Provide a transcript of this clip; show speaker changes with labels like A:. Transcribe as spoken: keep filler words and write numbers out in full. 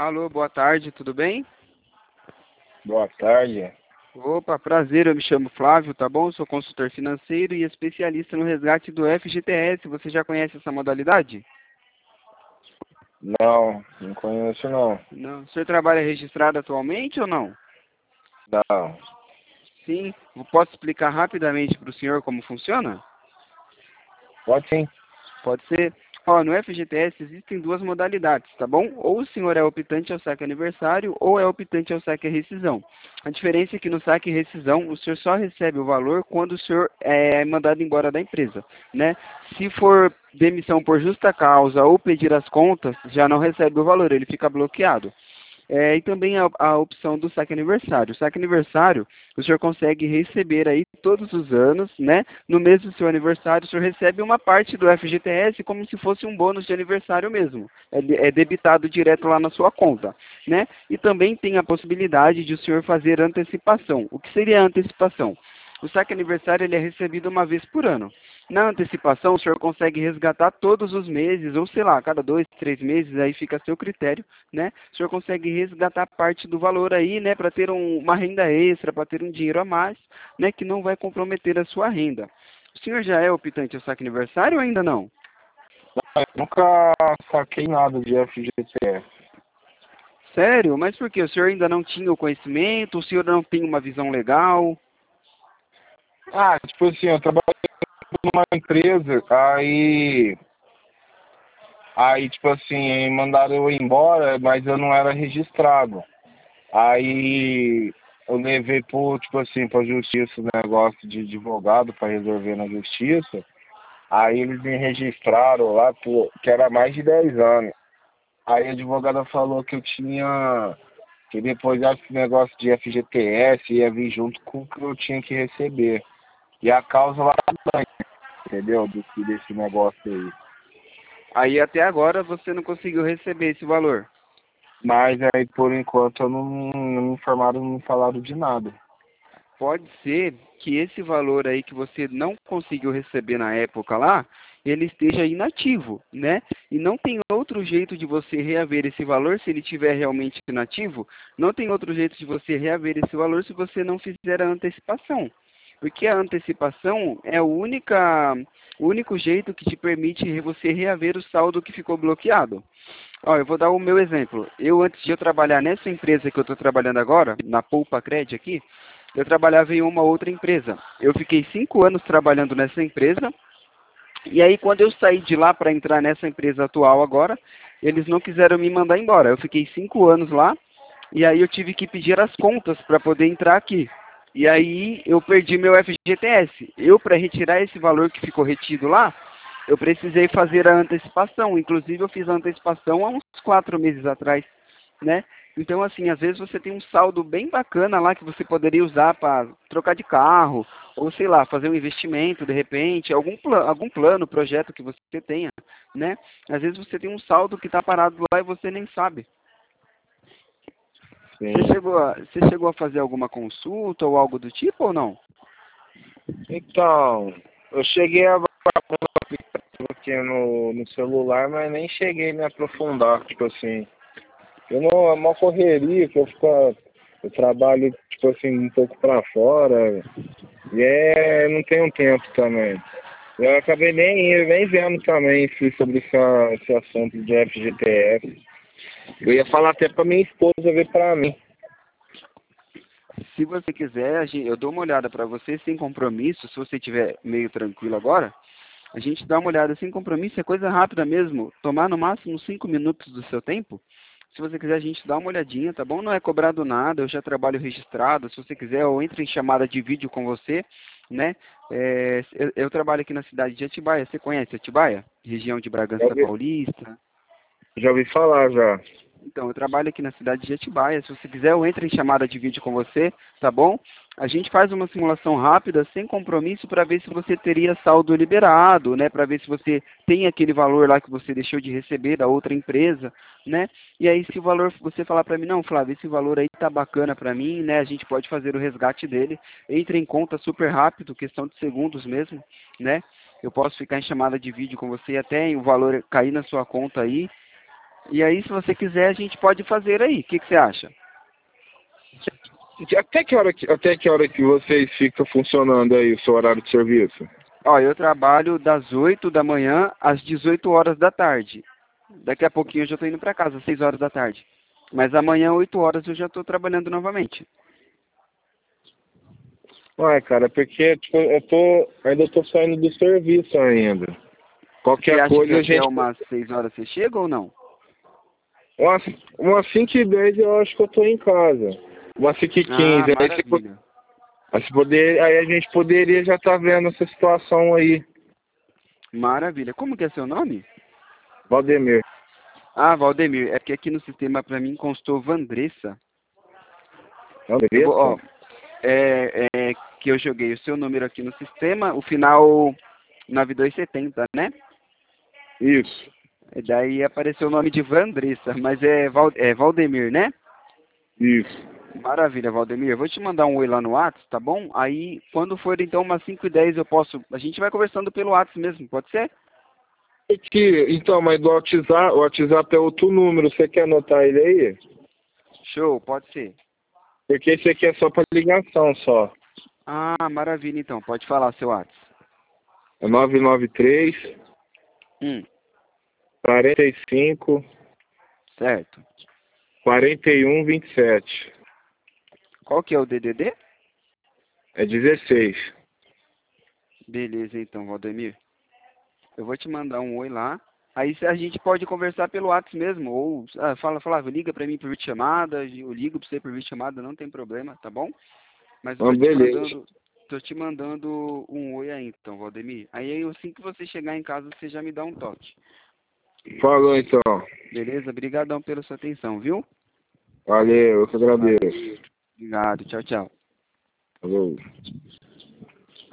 A: Alô, boa tarde, tudo bem?
B: Boa tarde.
A: Opa, prazer, eu me chamo Flávio, tá bom? Sou consultor financeiro e especialista no resgate do F G T S. Você já conhece essa modalidade?
B: Não, não conheço não.
A: Não. O senhor trabalha registrado atualmente ou não?
B: Não.
A: Sim. Eu posso explicar rapidamente para o senhor como funciona?
B: Pode sim.
A: Pode ser. Ó, no F G T S existem duas modalidades, tá bom? Ou o senhor é optante ao saque aniversário ou é optante ao saque e rescisão. A diferença é que no saque e rescisão o senhor só recebe o valor quando o senhor é mandado embora da empresa, né? Se for demissão por justa causa ou pedir as contas, já não recebe o valor, ele fica bloqueado. É, e também a, a opção do saque aniversário. O saque aniversário, o senhor consegue receber aí todos os anos, né? No mês do seu aniversário, o senhor recebe uma parte do F G T S como se fosse um bônus de aniversário mesmo. É, de- é debitado direto lá na sua conta, né? E também tem a possibilidade de o senhor fazer antecipação. O que seria a antecipação? O saque aniversário ele é recebido uma vez por ano. Na antecipação, o senhor consegue resgatar todos os meses, ou sei lá, cada dois, três meses, aí fica a seu critério, né? O senhor consegue resgatar parte do valor aí, né, para ter um- uma renda extra, para ter um dinheiro a mais, né, que não vai comprometer a sua renda. O senhor já é optante ao saque aniversário ou ainda não?
B: Eu nunca saquei nada de F G T S.
A: Sério? Mas por quê? O senhor ainda não tinha o conhecimento? O senhor não tem uma visão legal?
B: Ah, tipo assim, eu trabalho numa empresa, aí, aí tipo assim, mandaram eu ir embora, mas eu não era registrado. Aí eu levei por, tipo assim, pra justiça o negócio de advogado para resolver na justiça. Aí eles me registraram lá, por, que era mais de dez anos. Aí a advogada falou que eu tinha, que depois esse negócio de F G T S ia vir junto com o que eu tinha que receber. E a causa lá, entendeu? Desse, desse negócio aí.
A: Aí até agora você não conseguiu receber esse valor.
B: Mas aí por enquanto eu não, não me informaram, não me falaram de nada.
A: Pode ser que esse valor aí que você não conseguiu receber na época lá, ele esteja inativo, né? E não tem outro jeito de você reaver esse valor se ele estiver realmente inativo. Não tem outro jeito de você reaver esse valor se você não fizer a antecipação. Porque a antecipação é o única, o único jeito que te permite você reaver o saldo que ficou bloqueado. Ó, eu vou dar o meu exemplo. Eu, antes de eu trabalhar nessa empresa que eu estou trabalhando agora, na Poupa Cred aqui, eu trabalhava em uma outra empresa. Eu fiquei cinco anos trabalhando nessa empresa, e aí quando eu saí de lá para entrar nessa empresa atual agora, eles não quiseram me mandar embora. Eu fiquei cinco anos lá, e aí eu tive que pedir as contas para poder entrar aqui. E aí eu perdi meu F G T S. Eu, para retirar esse valor que ficou retido lá, eu precisei fazer a antecipação. Inclusive, eu fiz a antecipação há uns quatro meses atrás, né? Então, assim, às vezes você tem um saldo bem bacana lá que você poderia usar para trocar de carro, ou sei lá, fazer um investimento de repente, algum, pla algum plano, projeto que você tenha, né? Às vezes você tem um saldo que está parado lá e você nem sabe. Você
B: Sim.
A: chegou, a, você chegou a fazer alguma consulta ou algo do tipo ou não?
B: Então, eu cheguei a baixar um aplicativo aqui no, no celular, mas nem cheguei a me aprofundar, tipo assim. Eu não, é uma correria que eu fico, eu trabalho, tipo assim, um pouco pra fora, e é, não tenho tempo também. Eu acabei nem, nem vendo também se- sobre essa, esse assunto de F G T S. Eu ia falar até pra minha esposa ver pra mim.
A: Se você quiser, a gen- eu dou uma olhada para você sem compromisso, se você estiver meio tranquilo agora, a gente dá uma olhada sem compromisso, é coisa rápida mesmo, tomar no máximo cinco minutos do seu tempo. Se você quiser, a gente dá uma olhadinha, tá bom? Não é cobrado nada, eu já trabalho registrado. Se você quiser, eu entro em chamada de vídeo com você, né? É, eu, eu trabalho aqui na cidade de Atibaia. Você conhece Atibaia? Região de
B: Já
A: Bragança
B: ouvi,
A: Paulista.
B: já ouvi falar já.
A: Então, eu trabalho aqui na cidade de Atibaia. Se você quiser, eu entro em chamada de vídeo com você, tá bom? A gente faz uma simulação rápida, sem compromisso, para ver se você teria saldo liberado, né? Para ver se você tem aquele valor lá que você deixou de receber da outra empresa, né? E aí, se o valor, você falar para mim, não, Flávio, esse valor aí tá bacana para mim, né? A gente pode fazer o resgate dele. Entre em conta super rápido, questão de segundos mesmo, né? Eu posso ficar em chamada de vídeo com você até o valor cair na sua conta aí, E aí, se você quiser, a gente pode fazer aí. O que, que você acha?
B: Até que hora que, até que hora que vocês ficam funcionando aí, o seu horário de serviço?
A: Ó, eu trabalho das oito da manhã às dezoito horas da tarde. Daqui a pouquinho eu já estou indo para casa, às seis horas da tarde. Mas amanhã, oito horas, eu já estou trabalhando novamente.
B: Ué, cara, porque tipo, eu tô, ainda tô saindo do serviço ainda.
A: Você
B: Qualquer
A: acha que
B: coisa a
A: até
B: gente...
A: umas seis horas você chega ou não?
B: Umas, umas cinco e dez eu acho que eu tô em casa. Umas cinco e
A: Ah,
B: quinze. Aí, se,
A: maravilha.
B: aí, se poder, aí a gente poderia já estar tá vendo essa situação aí.
A: Maravilha. Como que é seu nome?
B: Valdemir.
A: Ah, Valdemir. É porque aqui no sistema para mim constou Vandressa. Eu vou, ó,
B: Andressa?
A: é, é que eu joguei o seu número aqui no sistema, o final nove dois setenta, né?
B: Isso.
A: E daí apareceu o nome de Vandressa, mas é, Val, é Valdemir, né?
B: Isso.
A: Maravilha, Valdemir. Eu vou te mandar um oi lá no WhatsApp, tá bom? Aí, quando for então umas cinco e dez eu posso... A gente vai conversando pelo WhatsApp mesmo, pode ser?
B: Aqui, então, mas do WhatsApp, o WhatsApp é outro número, você quer anotar ele aí?
A: Show, pode ser.
B: Porque esse aqui é só para ligação só.
A: Ah, maravilha então. Pode falar seu WhatsApp.
B: É nove nove três,
A: Hum,
B: quarenta e cinco,
A: certo.
B: quarenta e um, vinte e sete.
A: Qual que é o D D D?
B: É dezesseis.
A: Beleza então, Valdemir. Eu vou te mandar um oi lá. Aí a gente pode conversar pelo WhatsApp mesmo. Ou ah, fala, fala, liga pra mim por videochamada. Eu ligo pra você por videochamada, não tem problema, tá bom? Mas eu
B: Ah,
A: tô te
B: beleza.
A: mandando, tô te mandando um oi aí então, Valdemir. Aí assim que você chegar em casa, você já me dá um toque.
B: Falou então.
A: Beleza? Obrigadão pela sua atenção, viu?
B: Valeu, eu que agradeço.
A: Obrigado. Tchau, tchau.
B: Falou.